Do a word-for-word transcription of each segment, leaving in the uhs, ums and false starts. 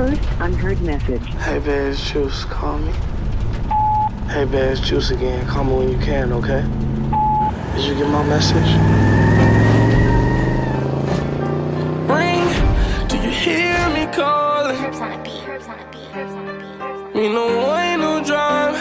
Post unheard message. Hey, babe, it's Juice. Call me. Hey, babe, it's Juice again. Call me when you can, okay? Did you get my message? Ring, do you hear me calling? Herbs on a beat, herbs on a beat, herbs on a beat, herbs on a beat. Me no way, no drama.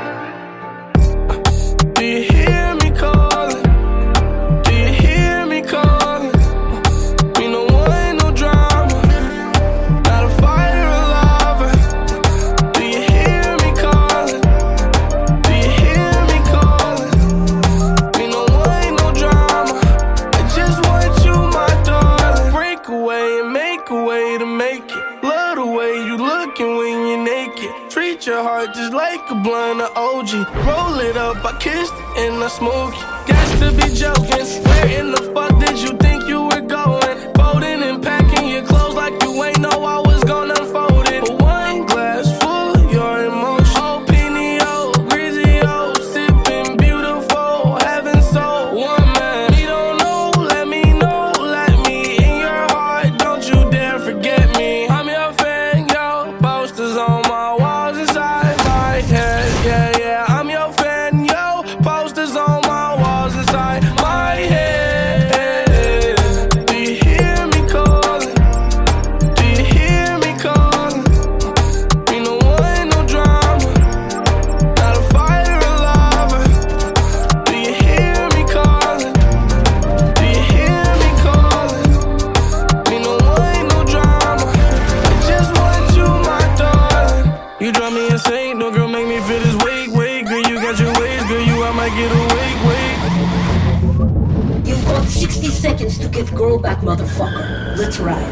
Do you hear me calling? Do you hear me calling? Me no way, no drama. Not a fighter, a lover. Do you hear me calling? Do you hear me calling? Me no way, no drama. I just want you, my darling. Break away and make a way to make it. Love the way you looking when you're naked. Treat your heart just like a blunt of O G. Roll it up, I kissed it and I smoked it. Guess to be joking. Where in the fuck did you think you were going? Folding and packing your clothes like you ain't know I was gonna unfold it. But one glass full of your emotion. Opinio, Grizio, sipping beautiful, heaven soul. One man, we don't know, let me know, let me in your heart. Don't you dare forget me. I'm your fan, yo. Posters on my walls inside my head. Yeah, yeah, I'm your fan, yo. Posters on my walls inside my head. Do you hear me calling? Do you hear me calling? Me no one, no drama. Not a fighter, a lover. Do you hear me calling? Do you hear me calling? Me no one, no drama. I just want you, my darling. You drive me insane, no girl make me feel this wake, wake. Girl, you got your ways, girl, you I might get awake, wait. You've got sixty seconds to get girl back, motherfucker. Let's ride.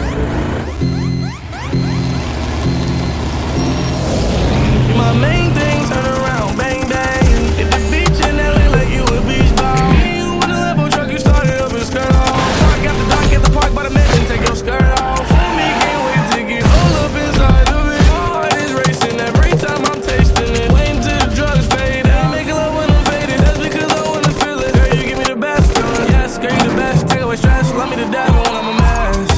You my main thing, turn around, bang bang. Hit the beach in L A like you a beach ball. Me and you in the Lambo truck, you started up and skirt off. Park at the dock, at the park by the mansion, take your skirt off. For me, can't wait to get all up inside of it. My heart is racing every time I'm tasting it. Waiting till the drugs fade out. Make love when I'm faded, that's because I wanna feel it. Girl, you give me the best feeling. Yes, girl, you the best. Take away stress, love me to death when I'm a mess.